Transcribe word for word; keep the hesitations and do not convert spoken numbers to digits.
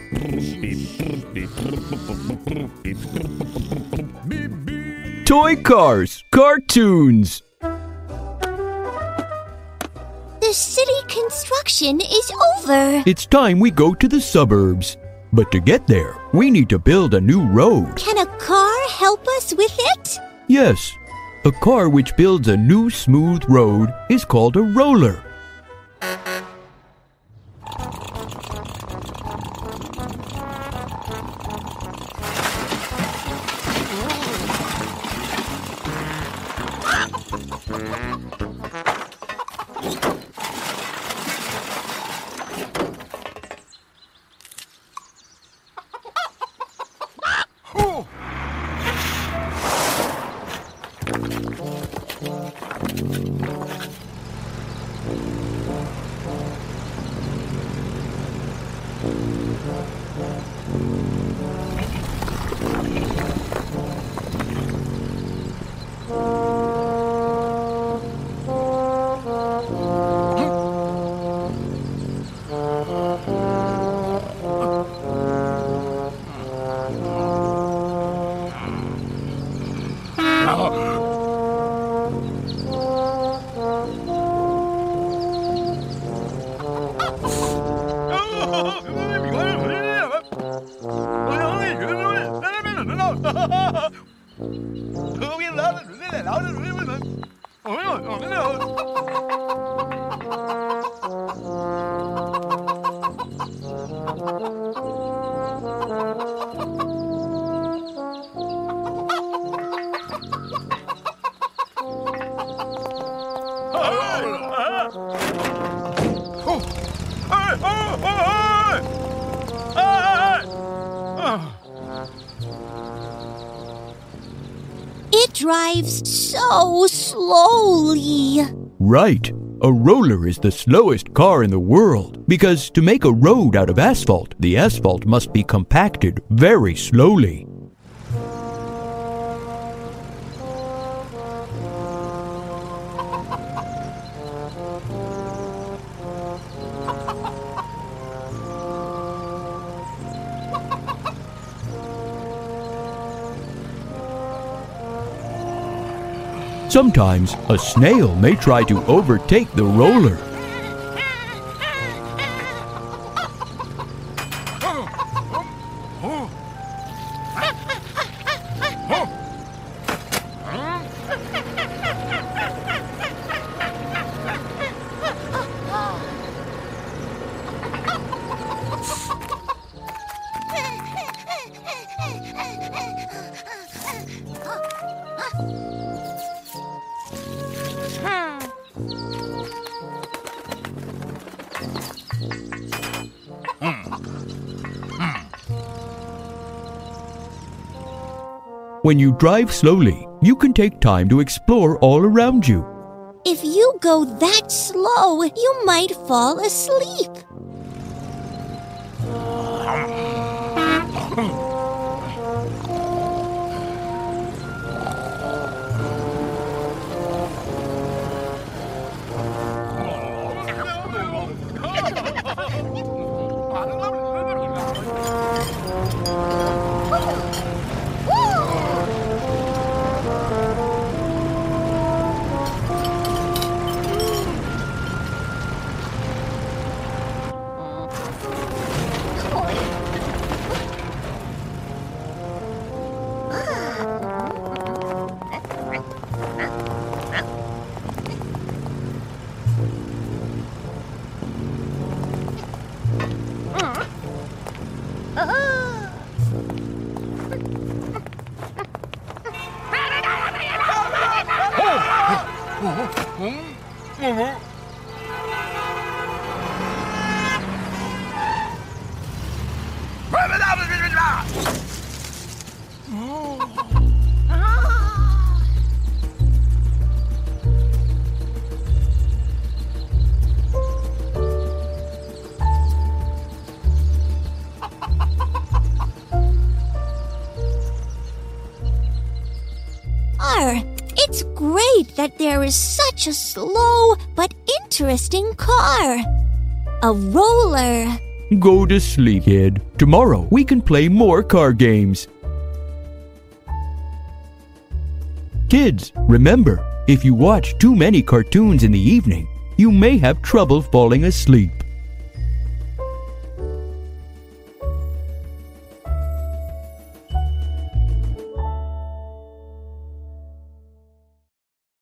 Toy cars, cartoons. The city construction is over. It's time we go to the suburbs. But to get there, we need to build a new road. Can a car help us with it? Yes, a car which builds a new smooth road is called a roller. It drives so slowly. Right. A roller is the slowest car in the world because to make a road out of asphalt, the asphalt must be compacted very slowly. Sometimes a snail may try to overtake the roller. When you drive slowly, you can take time to explore all around you. If you go that slow, you might fall asleep. It's great that there is such a slow but interesting car. A roller. Go to sleep, kid. Tomorrow we can play more car games. Kids, remember, if you watch too many cartoons in the evening, you may have trouble falling asleep.